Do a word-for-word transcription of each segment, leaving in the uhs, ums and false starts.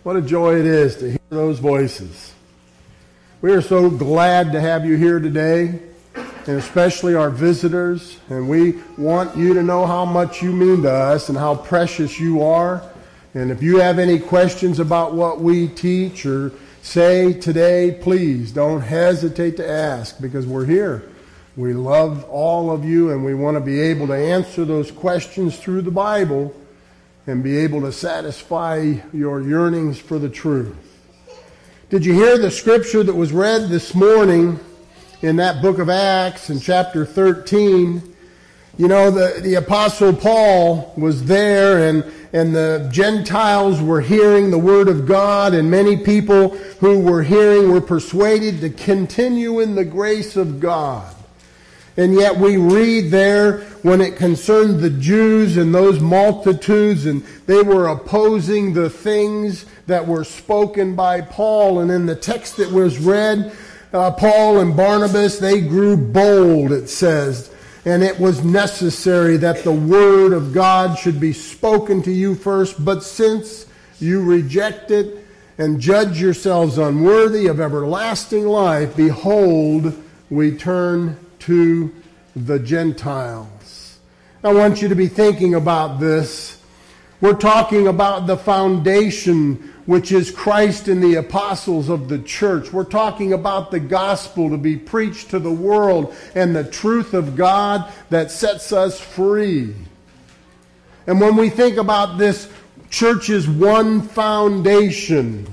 What a joy it is to hear those voices. We are so glad to have you here today, and especially our visitors. And we want you to know how much you mean to us and how precious you are. And if you have any questions about what we teach or say today, please don't hesitate to ask, because we're here. We love all of you, and we want to be able to answer those questions through the Bible and be able to satisfy your yearnings for the truth. Did you hear the scripture that was read this morning in that book of Acts in chapter thirteen? You know, the, the Apostle Paul was there, and, and the Gentiles were hearing the Word of God, and many people who were hearing were persuaded to continue in the grace of God. And yet we read there when it concerned the Jews and those multitudes, and they were opposing the things that were spoken by Paul. And in the text that was read, uh, Paul and Barnabas, they grew bold, it says. And it was necessary that the word of God should be spoken to you first. But since you reject it and judge yourselves unworthy of everlasting life, behold, we turn to the Gentiles. I want you to be thinking about this. We're talking about the foundation, which is Christ and the apostles of the church. We're talking about the gospel to be preached to the world and the truth of God that sets us free. And when we think about this church's one foundation,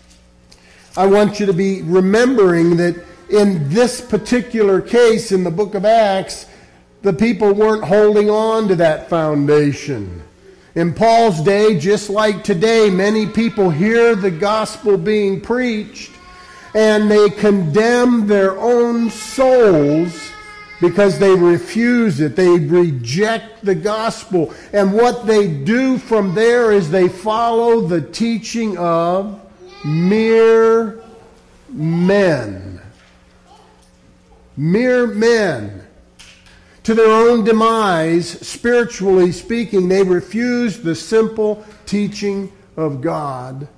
I want you to be remembering that in this particular case in the book of Acts, the people weren't holding on to that foundation. In Paul's day, just like today, many people hear the gospel being preached and they condemn their own souls because they refuse it. They reject the gospel. And what they do from there is they follow the teaching of mere men. Mere men. To their own demise, spiritually speaking, they refuse the simple teaching of God.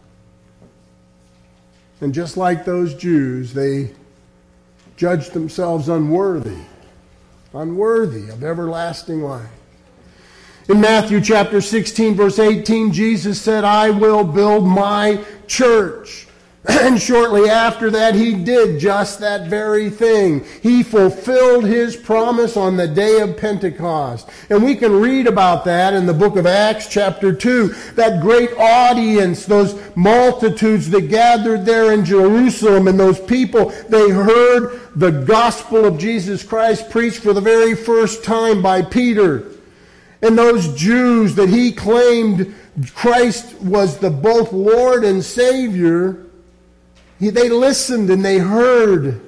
And just like those Jews, they judge themselves unworthy, unworthy of everlasting life. In Matthew chapter sixteen, verse eighteen, Jesus said, I will build my church. And shortly after that, he did just that very thing. He fulfilled his promise on the day of Pentecost. And we can read about that in the book of Acts chapter two. That great audience, those multitudes that gathered there in Jerusalem, and those people, they heard the gospel of Jesus Christ preached for the very first time by Peter. And those Jews that he claimed Christ was the both Lord and Savior, He, they listened and they heard.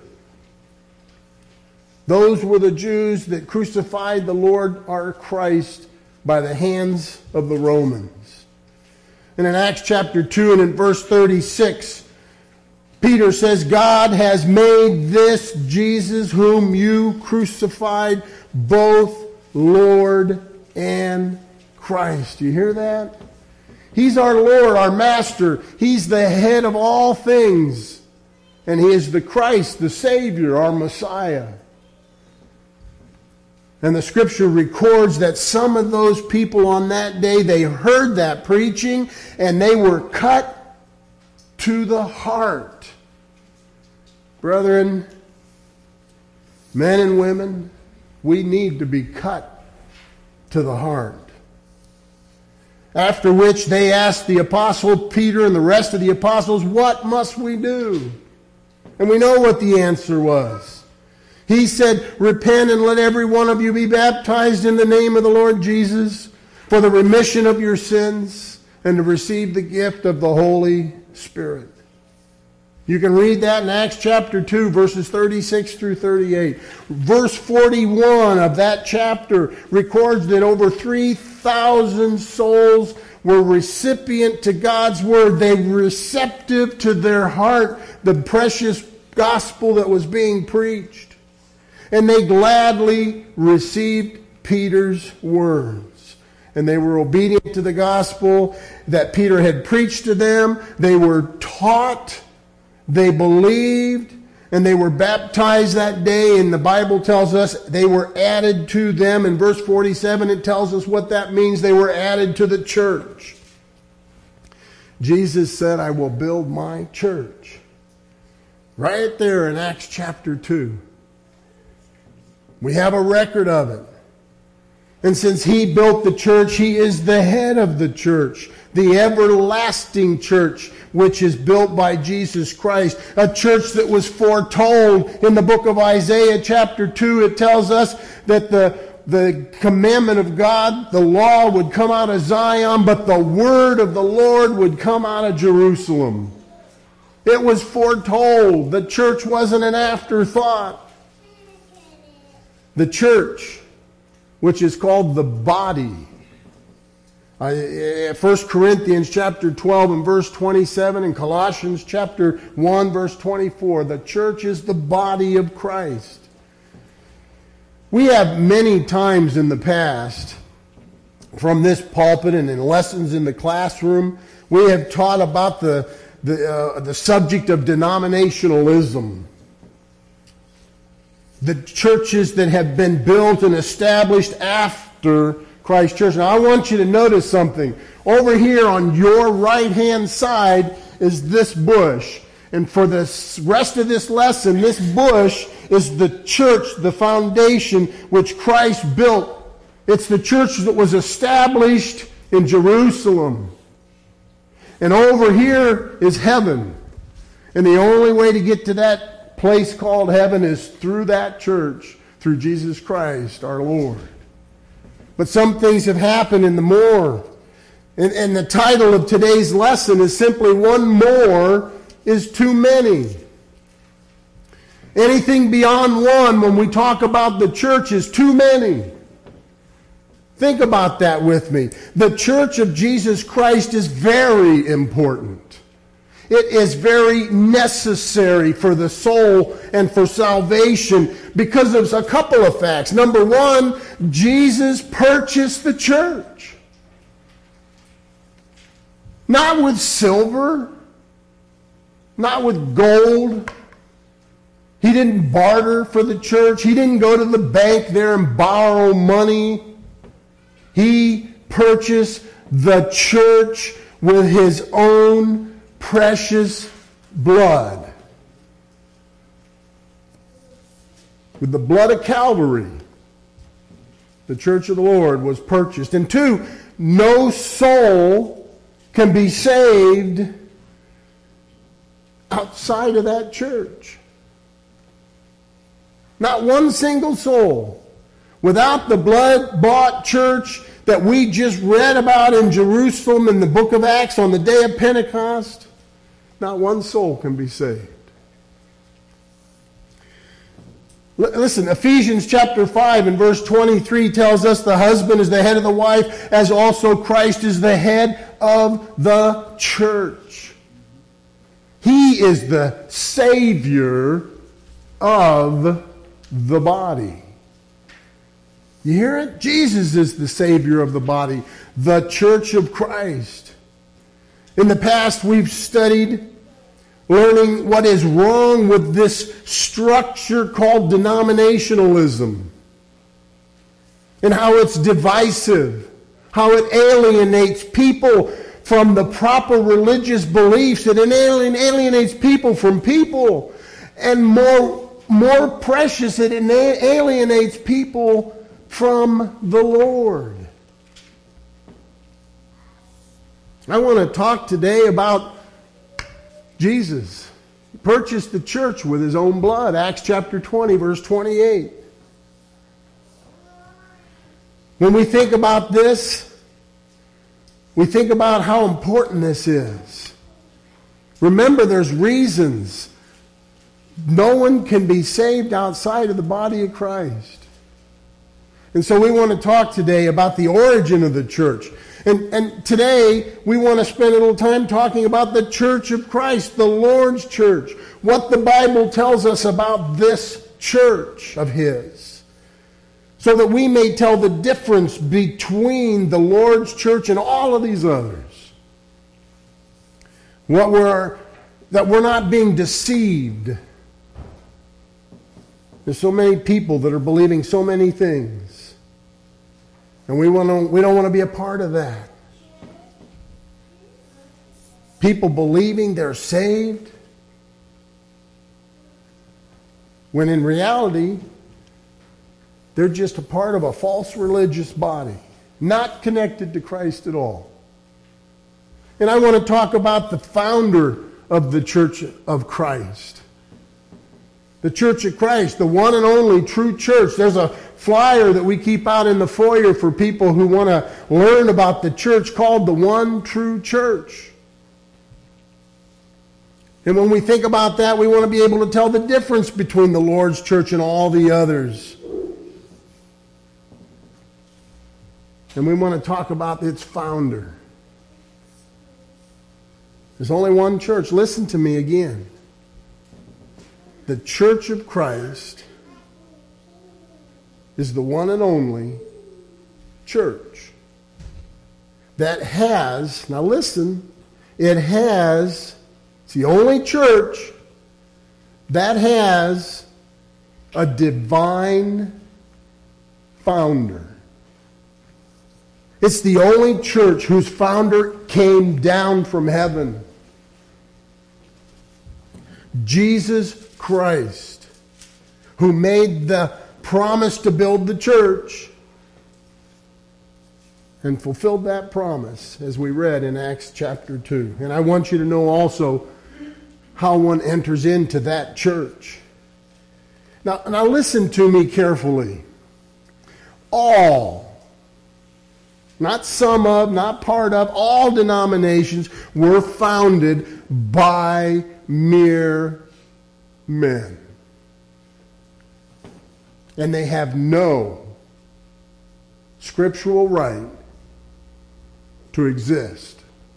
Those were the Jews that crucified the Lord our Christ by the hands of the Romans. And in Acts chapter two and in verse thirty-six, Peter says, God has made this Jesus whom you crucified both Lord and Christ. Do you hear that? He's our Lord, our Master. He's the head of all things. And He is the Christ, the Savior, our Messiah. And the Scripture records that some of those people on that day, they heard that preaching and they were cut to the heart. Brethren, men and women, we need to be cut to the heart. After which they asked the apostle Peter and the rest of the apostles, what must we do? And we know what the answer was. He said, repent and let every one of you be baptized in the name of the Lord Jesus for the remission of your sins and to receive the gift of the Holy Spirit. You can read that in Acts chapter two, verses thirty-six through thirty-eight. Verse forty-one of that chapter records that over three thousand souls were recipient to God's word. They were receptive to their heart, the precious gospel that was being preached. And they gladly received Peter's words. and they were obedient to the gospel that Peter had preached to them. They were taught, they believed, and they were baptized that day, and the Bible tells us they were added to them. In verse forty-seven, it tells us what that means. They were added to the church. Jesus said, I will build my church. Right there in Acts chapter two. We have a record of it. And since he built the church, he is the head of the church, the everlasting church, which is built by Jesus Christ. A church that was foretold in the book of Isaiah chapter two. It tells us that the, the commandment of God, the law, would come out of Zion, but the word of the Lord would come out of Jerusalem. It was foretold. The church wasn't an afterthought. The church, which is called the body. Uh, First Corinthians chapter twelve and verse twenty-seven, and Colossians chapter one verse twenty-four. The church is the body of Christ. We have many times in the past, from this pulpit and in lessons in the classroom, we have taught about the, the, uh, the subject of denominationalism. The churches that have been built and established after Christ Church. Now I want you to notice something. Over here on your right-hand side is this bush. And for the rest of this lesson, this bush is the church, the foundation which Christ built. It's the church that was established in Jerusalem. And over here is heaven. And the only way to get to that place called heaven is through that church, through Jesus Christ our Lord. But some things have happened in the more. And, and the title of today's lesson is simply, one more is too many. Anything beyond one when we talk about the church is too many. Think about that with me. The church of Jesus Christ is very important. It is very necessary for the soul and for salvation because of a couple of facts. Number one, Jesus purchased the church. Not with silver, not with gold. He didn't barter for the church. He didn't go to the bank there and borrow money. He purchased the church with his own precious blood. With the blood of Calvary, the church of the Lord was purchased. And two, no soul can be saved outside of that church. Not one single soul. Without the blood-bought church that we just read about in Jerusalem in the book of Acts on the day of Pentecost, not one soul can be saved. L- listen, Ephesians chapter five and verse twenty-three tells us the husband is the head of the wife, as also Christ is the head of the church. He is the Savior of the body. You hear it? Jesus is the Savior of the body, the church of Christ. In the past, we've studied learning what is wrong with this structure called denominationalism and how it's divisive, how it alienates people from the proper religious beliefs, that it alienates people from people, and more, more precious, it alienates people from the Lord. I want to talk today about Jesus. He purchased the church with his own blood. Acts chapter twenty, verse twenty-eight. When we think about this, we think about how important this is. Remember, there's reasons. No one can be saved outside of the body of Christ. And so we want to talk today about the origin of the church. And, and today we want to spend a little time talking about the church of Christ, the Lord's church. What the Bible tells us about this church of his. so that we may tell the difference between the Lord's church and all of these others. What we're, that we're not being deceived. There's so many people that are believing so many things. And we want to, we don't want to be a part of that. People believing they're saved, when in reality, they're just a part of a false religious body, not connected to Christ at all. And I want to talk about the founder of the Church of Christ. The Church of Christ, the one and only true church. There's a flyer that we keep out in the foyer for people who want to learn about the church called the One True Church. And when we think about that, we want to be able to tell the difference between the Lord's church and all the others. And we want to talk about its founder. There's only one church. Listen to me again. The Church of Christ is the one and only church that has, now listen, it has, it's the only church that has a divine founder. It's the only church whose founder came down from heaven. Jesus Christ, who made the promise to build the church and fulfilled that promise as we read in Acts chapter two. And I want you to know also how one enters into that church. Now, now listen to me carefully. All, not some of, not part of, all denominations were founded by mere men. And they have no scriptural right to exist.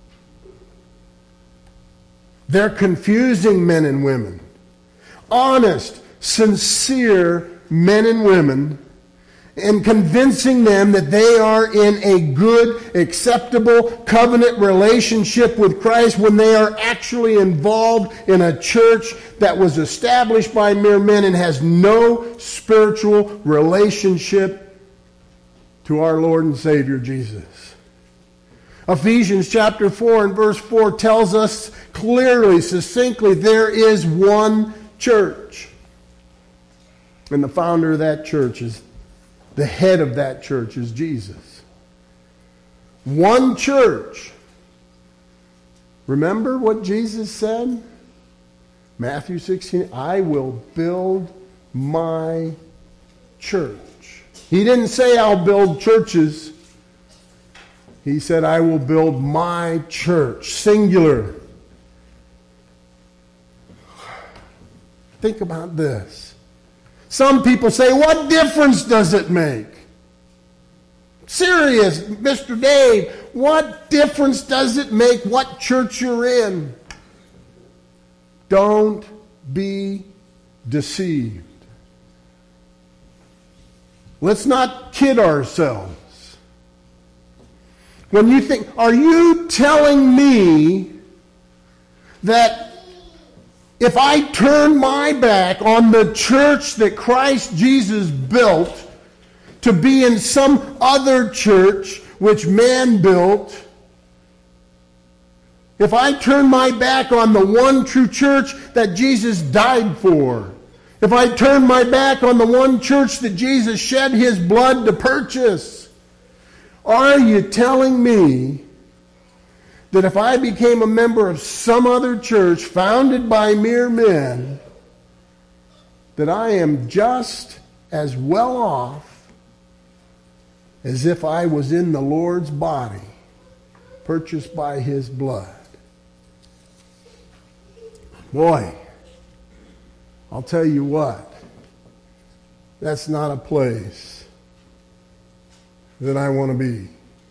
They're confusing men and women. Honest, sincere men and women, and convincing them that they are in a good, acceptable covenant relationship with Christ when they are actually involved in a church that was established by mere men and has no spiritual relationship to our Lord and Savior Jesus. Ephesians chapter four and verse four tells us clearly, succinctly, there is one church. And the founder of that church is, the head of that church is Jesus. One church. Remember what Jesus said? Matthew sixteen, I will build my church. He didn't say I'll build churches. He said, I will build my church. Singular. Think about this. Some people say, what difference does it make? Serious, Mister Dave, what difference does it make what church you're in? Don't be deceived. Let's not kid ourselves. When you think, are you telling me that if I turn my back on the church that Christ Jesus built to be in some other church which man built, if I turn my back on the one true church that Jesus died for, if I turn my back on the one church that Jesus shed his blood to purchase, are you telling me that if I became a member of some other church founded by mere men, that I am just as well off as if I was in the Lord's body, purchased by his blood? Boy, I'll tell you what, that's not a place that I want to be.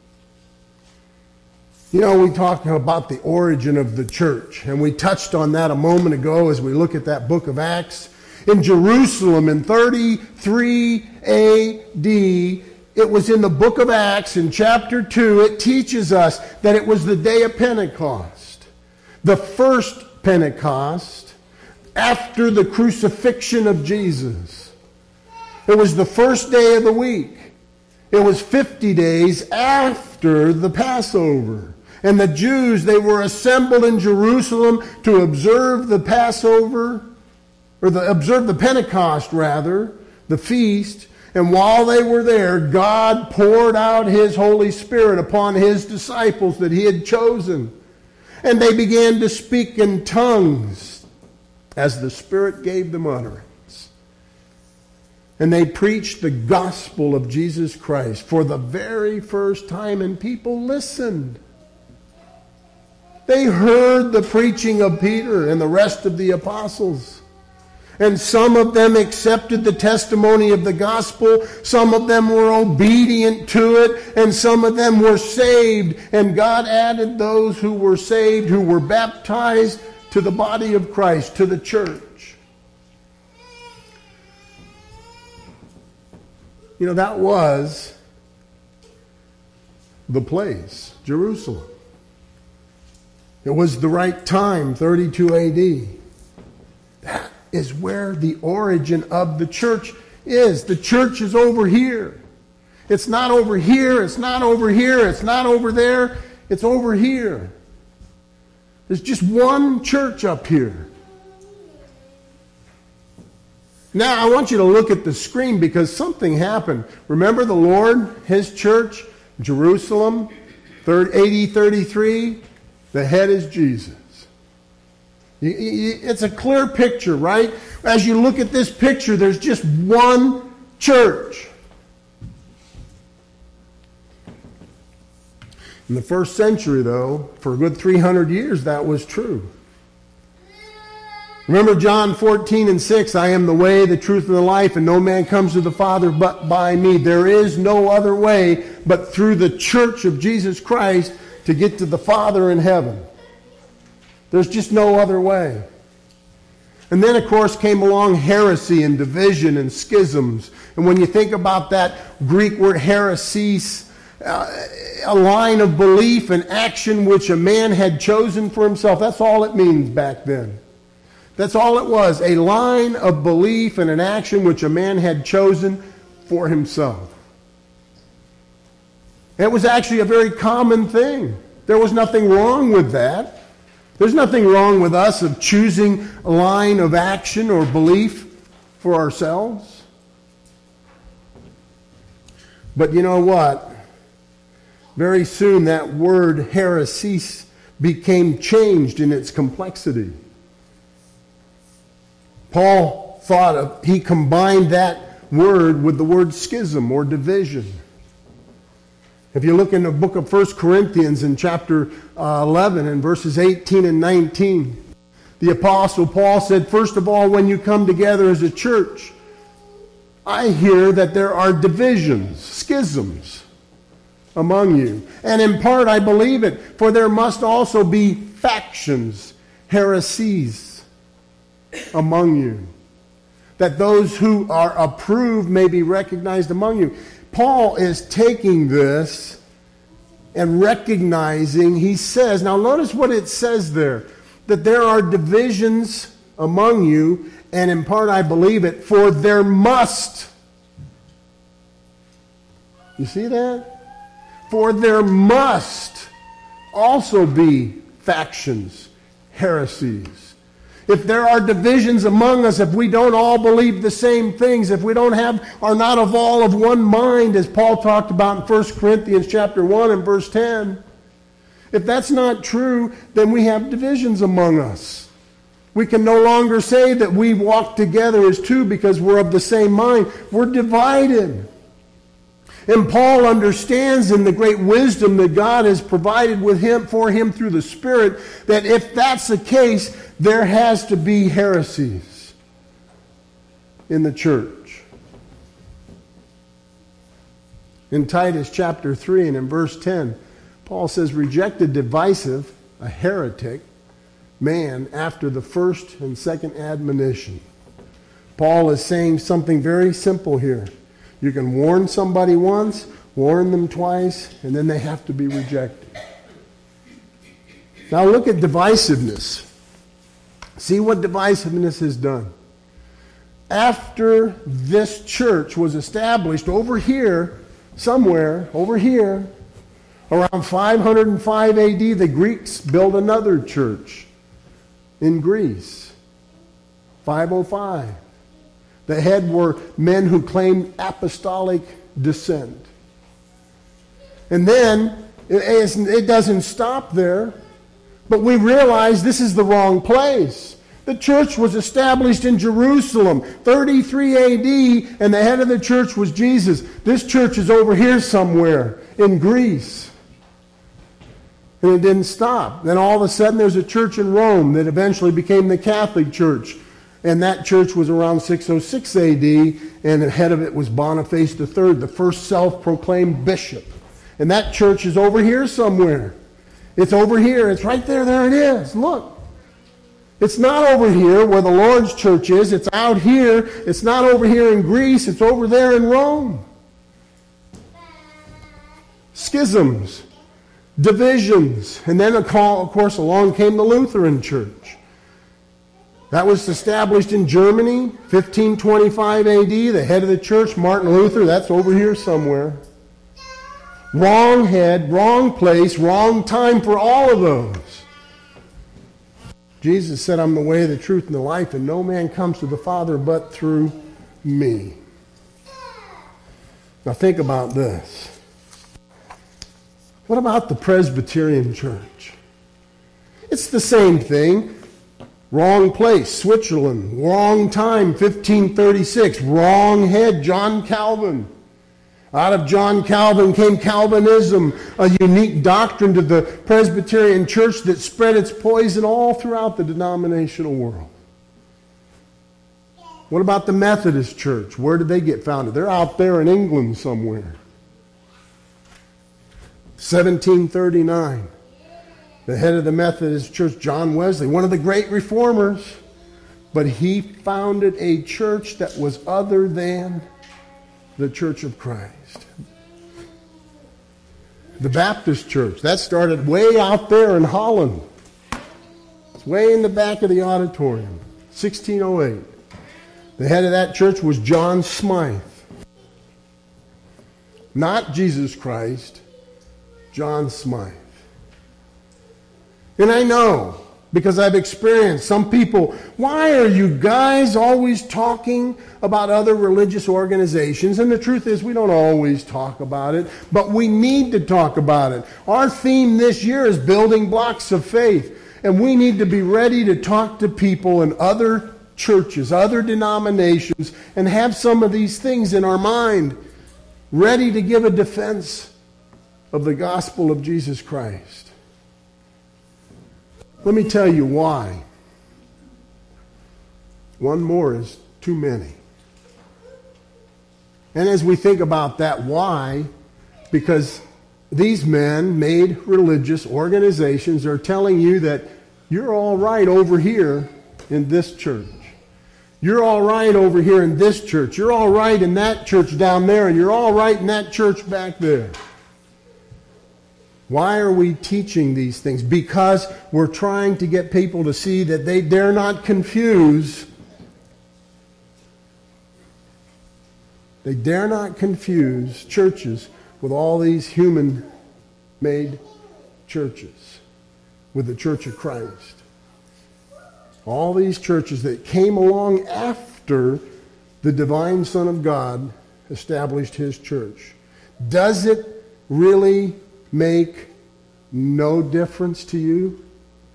You know, we talked about the origin of the church, and we touched on that a moment ago as we look at that book of Acts. in Jerusalem in thirty-three A D. It was in the book of Acts in chapter two. It teaches us that it was the day of Pentecost, the first Pentecost after the crucifixion of Jesus. It was the first day of the week. It was fifty days after the Passover. And the Jews, they were assembled in Jerusalem to observe the Passover, or the, observe the Pentecost rather, the feast. And while they were there, God poured out His Holy Spirit upon His disciples that He had chosen. And they began to speak in tongues as the Spirit gave them utterance. And they preached the gospel of Jesus Christ for the very first time, and people listened. They heard the preaching of Peter and the rest of the apostles. And some of them accepted the testimony of the gospel. Some of them were obedient to it. And some of them were saved. And God added those who were saved, who were baptized, to the body of Christ, to the church. You know, that was the place, Jerusalem. It was the right time, thirty-two A D. That is where the origin of the church is. The church is over here. It's not over here. It's not over here. It's not over there. It's over here. There's just one church up here. Now, I want you to look at the screen because something happened. Remember the Lord, His church, Jerusalem, A D thirty-three? The head is Jesus. It's a clear picture, right? As you look at this picture, there's just one church. In the first century, though, for a good three hundred years, that was true. Remember John fourteen and six, I am the way, the truth, and the life, and no man comes to the Father but by me. There is no other way but through the church of Jesus Christ to get to the Father in heaven. There's just no other way. And then, of course, came along heresy and division and schisms. And when you think about that Greek word heresis, uh, a line of belief and action which a man had chosen for himself, that's all it means back then. That's all it was, a line of belief and an action which a man had chosen for himself. It was actually a very common thing. There was nothing wrong with that. There's nothing wrong with us of choosing a line of action or belief for ourselves. But you know what? Very soon that word heresis became changed in its complexity. Paul thought of, he combined that word with the word schism or division. If you look in the book of First Corinthians in chapter uh, eleven and verses eighteen and nineteen, the Apostle Paul said, first of all, when you come together as a church, I hear that there are divisions, schisms among you. And in part I believe it, for there must also be factions, heresies among you, that those who are approved may be recognized among you. Paul is taking this and recognizing, he says, now notice what it says there, that there are divisions among you, and in part I believe it, for there must. You see that? For there must also be factions, heresies. If there are divisions among us, if we don't all believe the same things, if we don't have, are not of all of one mind, as Paul talked about in First Corinthians chapter one and verse ten, if that's not true, then we have divisions among us. We can no longer say that we walk together as two because we're of the same mind. We're divided. And Paul understands in the great wisdom that God has provided with him for him through the Spirit that if that's the case, there has to be heresies in the church. In Titus chapter three and in verse ten, Paul says, rejected, divisive, a heretic, man after the first and second admonition, Paul is saying something very simple here. You can warn somebody once, warn them twice, and then they have to be rejected. Now look at divisiveness. See what divisiveness has done. After this church was established over here, somewhere, over here, around five hundred five A D, the Greeks built another church in Greece. five oh five. The head were men who claimed apostolic descent. And then, it, it doesn't stop there, but we realize this is the wrong place. The church was established in Jerusalem, thirty-three A D, and the head of the church was Jesus. This church is over here somewhere in Greece. And it didn't stop. Then all of a sudden there's a church in Rome that eventually became the Catholic Church. And that church was around six oh six A D, and the head of it was Boniface the third, the first self-proclaimed bishop. And that church is over here somewhere. It's over here. It's right there. There it is. Look. It's not over here where the Lord's church is. It's out here. It's not over here in Greece. It's over there in Rome. Schisms. Divisions. And then, of course, along came the Lutheran Church. That was established in Germany, fifteen twenty-five A D. The head of the church, Martin Luther, that's over here somewhere. Wrong head, wrong place, wrong time for all of those. Jesus said, I'm the way, the truth, and the life, and no man comes to the Father but through me. Now think about this. What about the Presbyterian Church? It's the same thing. Wrong place, Switzerland. Wrong time, fifteen thirty-six. Wrong head, John Calvin. Out of John Calvin came Calvinism, a unique doctrine to the Presbyterian Church that spread its poison all throughout the denominational world. What about the Methodist Church? Where did they get founded? They're out there in England somewhere. seventeen thirty-nine. The head of the Methodist Church, John Wesley, one of the great reformers, but he founded a church that was other than the Church of Christ. The Baptist Church, that started way out there in Holland. It's way in the back of the auditorium, sixteen oh eight. The head of that church was John Smythe. Not Jesus Christ, John Smythe. And I know, because I've experienced some people, why are you guys always talking about other religious organizations? And the truth is, we don't always talk about it, but we need to talk about it. Our theme this year is building blocks of faith, and we need to be ready to talk to people in other churches, other denominations, and have some of these things in our mind, ready to give a defense of the gospel of Jesus Christ. Let me tell you why. One more is too many. And as we think about that, why? Because these men made religious organizations are telling you that you're all right over here in this church. You're all right over here in this church. You're all right in that church down there, and you're all right in that church back there. Why are we teaching these things? Because we're trying to get people to see that they dare not confuse. They dare not confuse churches with all these human-made churches, with the Church of Christ. All these churches that came along after the divine Son of God established his church. Does it really make no difference to you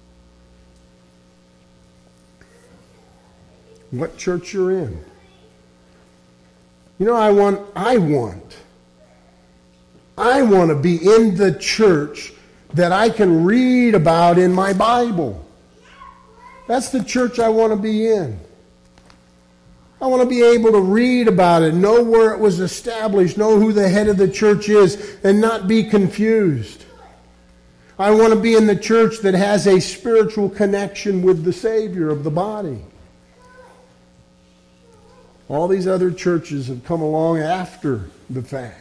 what church you're in? You know, I want, I want, I want to be in the church that I can read about in my Bible. That's the church I want to be in. I want to be able to read about it, know where it was established, know who the head of the church is, and not be confused. I want to be in the church that has a spiritual connection with the Savior of the body. All these other churches have come along after the fact.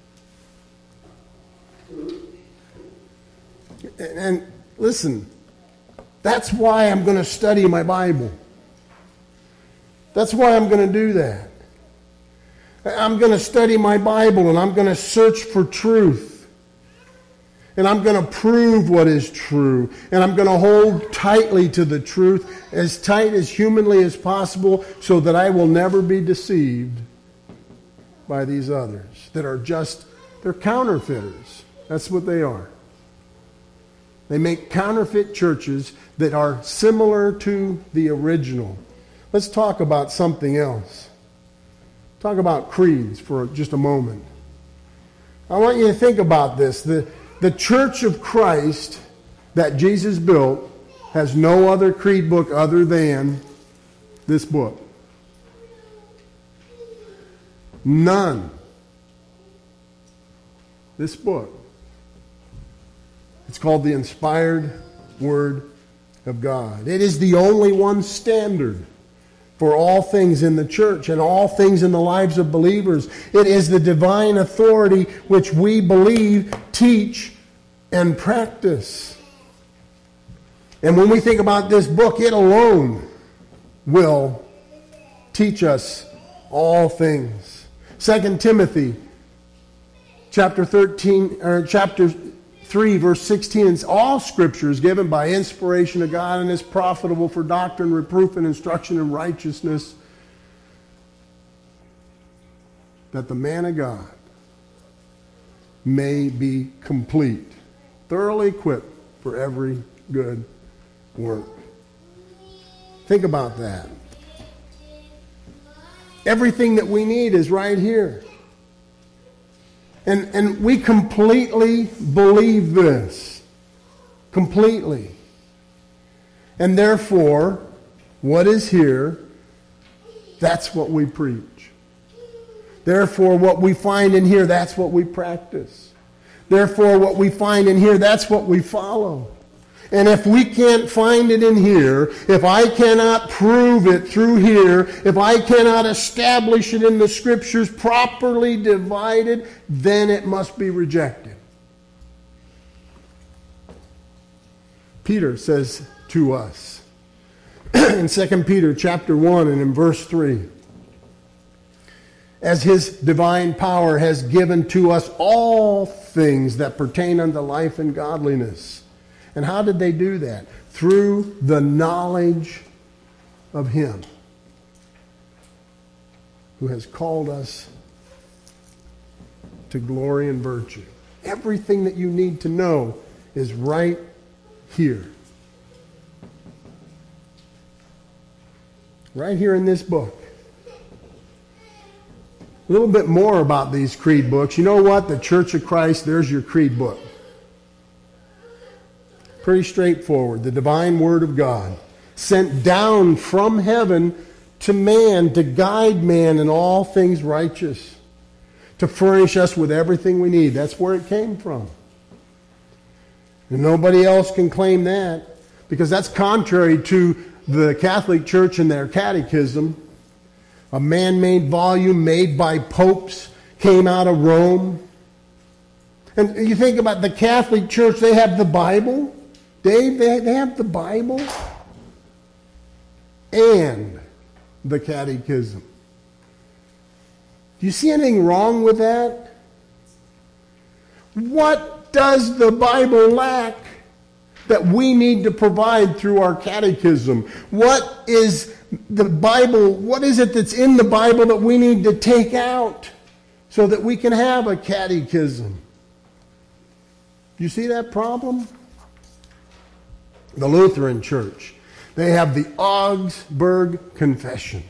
And, and listen, that's why I'm going to study my Bible. That's why I'm going to do that. I'm going to study my Bible and I'm going to search for truth. And I'm going to prove what is true. And I'm going to hold tightly to the truth, as tight as humanly as possible, so that I will never be deceived by these others that are just, they're counterfeiters. That's what they are. They make counterfeit churches that are similar to the original. Let's talk about something else. Talk about creeds for just a moment. I want you to think about this. The The Church of Christ that Jesus built has no other creed book other than this book. None. This book. It's called the Inspired Word of God. It is the only one standard for all things in the church and all things in the lives of believers. It is the divine authority which we believe, teach, and practice. And when we think about this book, it alone will teach us all things. Second Timothy chapter thirteen or chapter three verse sixteen, it's all scripture is given by inspiration of God and is profitable for doctrine, reproof, and instruction in righteousness, that the man of God may be complete, thoroughly equipped for every good work. Think about that. Everything that we need is right here. And, and we completely believe this. Completely. And therefore, what is here, that's what we preach. Therefore, what we find in here, that's what we practice. Therefore, what we find in here, that's what we follow. And if we can't find it in here, if I cannot prove it through here, if I cannot establish it in the Scriptures properly divided, then it must be rejected. Peter says to us in Second Peter chapter one and in verse three, as his divine power has given to us all things that pertain unto life and godliness. And how did they do that? Through the knowledge of him who has called us to glory and virtue. Everything that you need to know is right here. Right here in this book. A little bit more about these creed books. You know what? The Church of Christ, there's your creed book. Pretty straightforward. The divine Word of God, sent down from heaven to man to guide man in all things righteous, to furnish us with everything we need. That's where it came from. And nobody else can claim that, because that's contrary to the Catholic Church and their catechism. A man-made volume made by popes, came out of Rome. And you think about the Catholic Church, they have the Bible. Dave, they, they have the Bible and the Catechism. Do you see anything wrong with that? What does the Bible lack that we need to provide through our Catechism? What is the Bible, what is it that's in the Bible that we need to take out so that we can have a Catechism? Do you see that problem? The Lutheran Church, they have the Augsburg Confession.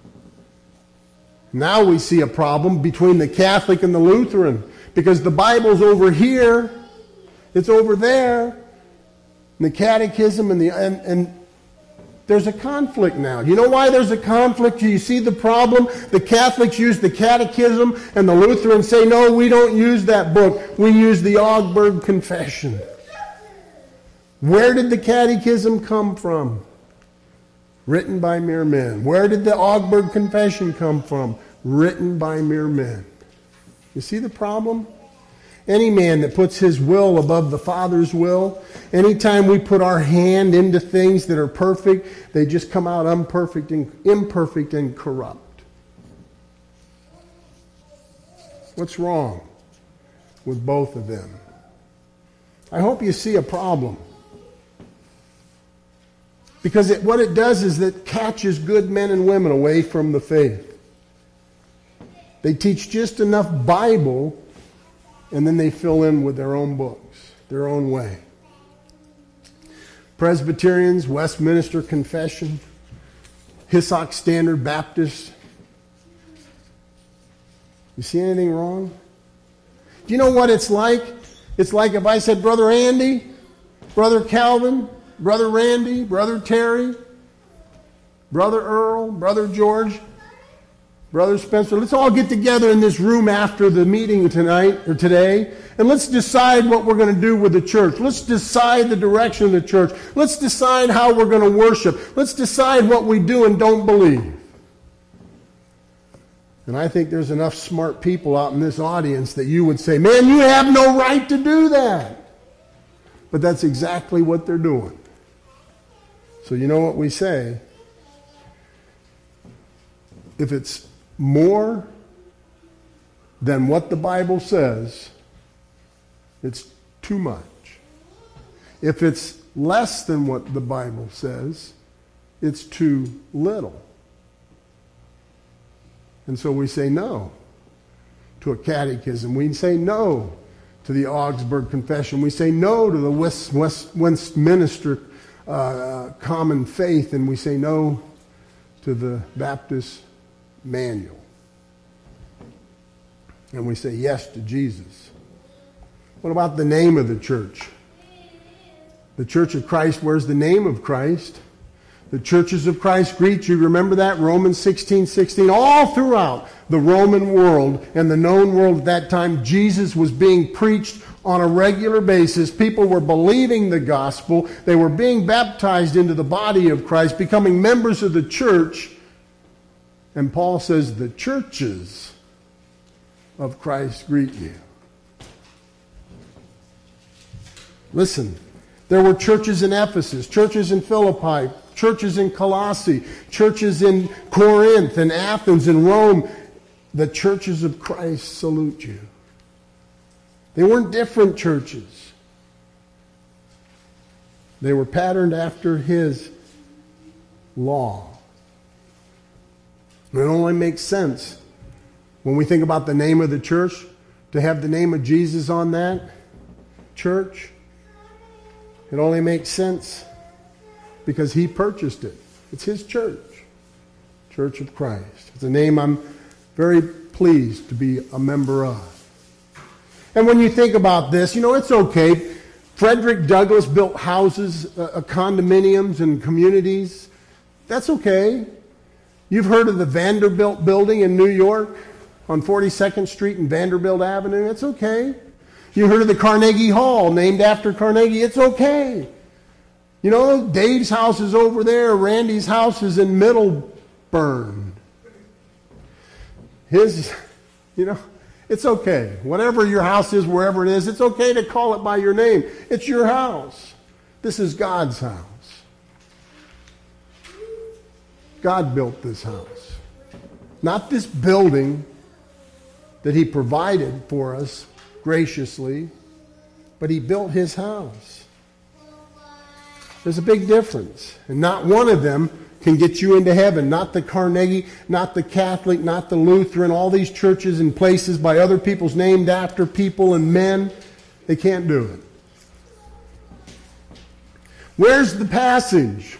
Now we see a problem between the Catholic and the Lutheran, because the Bible's over here, it's over there, and the Catechism and the and, and there's a conflict now. You know why there's a conflict? Do you see the problem? The Catholics use the Catechism, and the Lutherans say, no, we don't use that book. We use the Augsburg Confession. Where did the Catechism come from? Written by mere men. Where did the Augsburg Confession come from? Written by mere men. You see the problem? Any man that puts his will above the Father's will, anytime we put our hand into things that are perfect, they just come out imperfect and, imperfect and corrupt. What's wrong with both of them? I hope you see a problem. Because it, what it does is it catches good men and women away from the faith. They teach just enough Bible, and then they fill in with their own books, their own way. Presbyterians, Westminster Confession, Hissock Standard Baptist. You see anything wrong? Do you know what it's like? It's like if I said, Brother Andy, Brother Calvin, Brother Randy, Brother Terry, Brother Earl, Brother George, Brother Spencer, let's all get together in this room after the meeting tonight or today, and let's decide what we're going to do with the church. Let's decide the direction of the church. Let's decide how we're going to worship. Let's decide what we do and don't believe. And I think there's enough smart people out in this audience that you would say, man, you have no right to do that. But that's exactly what they're doing. So you know what we say? If it's more than what the Bible says, it's too much. If it's less than what the Bible says, it's too little. And so we say no to a catechism. We say no to the Augsburg Confession. We say no to the West, West, Westminster uh, Common Faith. And we say no to the Baptist Manual. And we say yes to Jesus. What about the name of the church? The Church of Christ, where's the name of Christ? The churches of Christ greet you. Remember that? Romans sixteen sixteen. All throughout the Roman world and the known world at that time, Jesus was being preached on a regular basis. People were believing the gospel. They were being baptized into the body of Christ, becoming members of the church. And Paul says the churches of Christ greet you. Listen, there were churches in Ephesus, churches in Philippi, churches in Colossae, churches in Corinth and Athens and Rome. The churches of Christ salute you. They weren't different churches. They were patterned after his law. And it only makes sense when we think about the name of the church to have the name of Jesus on that church. It only makes sense because he purchased it. It's his church. Church of Christ. It's a name I'm very pleased to be a member of. And when you think about this, you know, it's okay. Frederick Douglass built houses, uh, condominiums, and communities. That's okay. You've heard of the Vanderbilt building in New York on forty-second Street and Vanderbilt Avenue. It's okay. You heard of the Carnegie Hall named after Carnegie. It's okay. You know, Dave's house is over there. Randy's house is in Middleburn. His, you know, it's okay. Whatever your house is, wherever it is, it's okay to call it by your name. It's your house. This is God's house. God built this house. Not this building that he provided for us graciously, but he built his house. There's a big difference. And not one of them can get you into heaven. Not the Carnegie, not the Catholic, not the Lutheran, all these churches and places by other people's named after people and men. They can't do it. Where's the passage?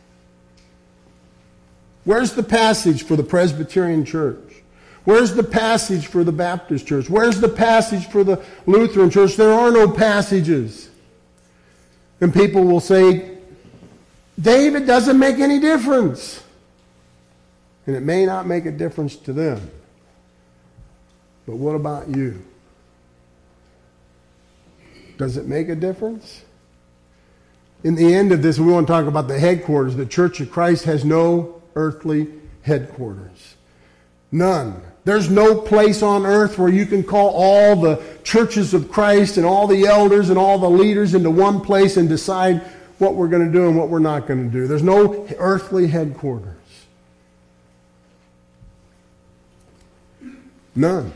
Where's the passage for the Presbyterian Church? Where's the passage for the Baptist Church? Where's the passage for the Lutheran Church? There are no passages. And people will say, Dave, it doesn't make any difference. And it may not make a difference to them. But what about you? Does it make a difference? in the end of this, we want to talk about the headquarters. The Church of Christ has no earthly headquarters. None. There's no place on earth where you can call all the churches of Christ and all the elders and all the leaders into one place and decide what we're going to do and what we're not going to do. There's no earthly headquarters. None.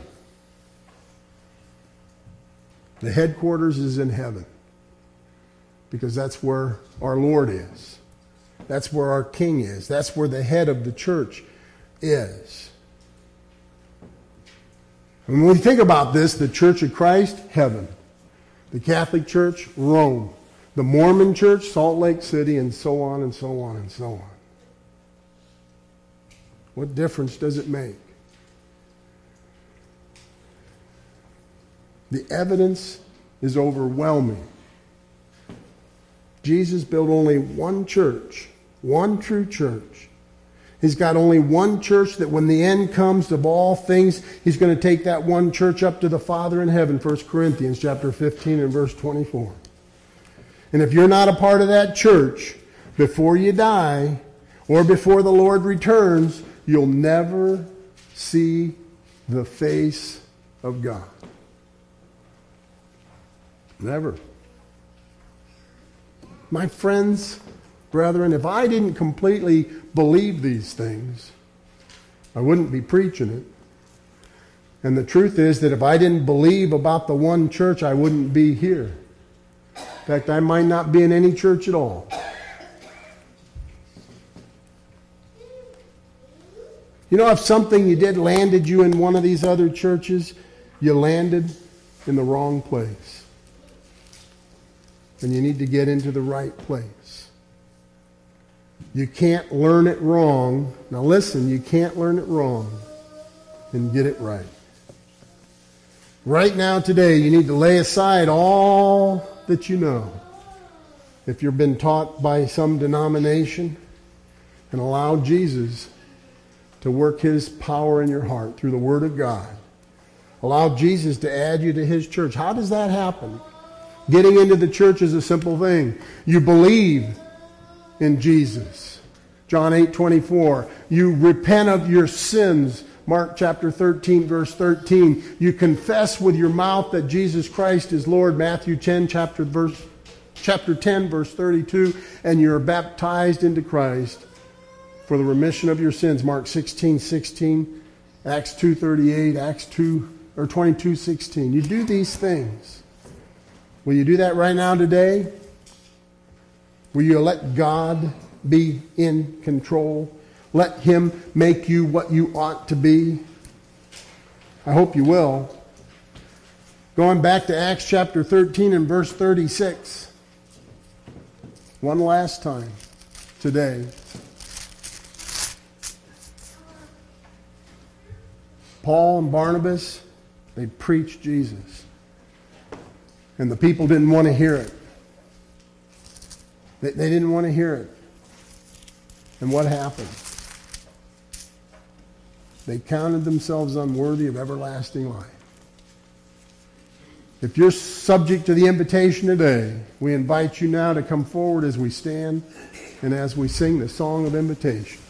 The headquarters is in heaven, because that's where our Lord is. That's where our King is. That's where the head of the church is. And when we think about this, the Church of Christ, heaven. The Catholic Church, Rome. The Mormon Church, Salt Lake City, and so on and so on and so on. What difference does it make? The evidence is overwhelming. Jesus built only one church, one true church. He's got only one church that when the end comes of all things, he's going to take that one church up to the Father in heaven, First Corinthians chapter fifteen and verse twenty-four. And if you're not a part of that church, before you die or before the Lord returns, you'll never see the face of God. Never. My friends, brethren, if I didn't completely believe these things, I wouldn't be preaching it. And the truth is that if I didn't believe about the one church, I wouldn't be here. In fact, I might not be in any church at all. You know, if something you did landed you in one of these other churches, you landed in the wrong place. And you need to get into the right place. You can't learn it wrong. Now listen, you can't learn it wrong and get it right. Right now, today, you need to lay aside all that you know. If you've been taught by some denomination, and allow Jesus to work his power in your heart through the Word of God. Allow Jesus to add you to his church. How does that happen? Getting into the church is a simple thing. You believe in Jesus. John eight twenty-four. You repent of your sins. Mark chapter thirteen, verse thirteen. You confess with your mouth that Jesus Christ is Lord. Matthew ten, chapter verse, chapter ten, verse thirty-two. And you're baptized into Christ for the remission of your sins. Mark sixteen, sixteen. Acts two thirty-eight. Acts two or twenty-two, sixteen. You do these things. Will you do that right now today? Will you let God be in control? Let him make you what you ought to be? I hope you will. Going back to Acts chapter thirteen and verse thirty-six. One last time today. Paul and Barnabas, they preached Jesus. And the people didn't want to hear it. They, they didn't want to hear it. And what happened? They counted themselves unworthy of everlasting life. If you're subject to the invitation today, we invite you now to come forward as we stand and as we sing the song of invitation.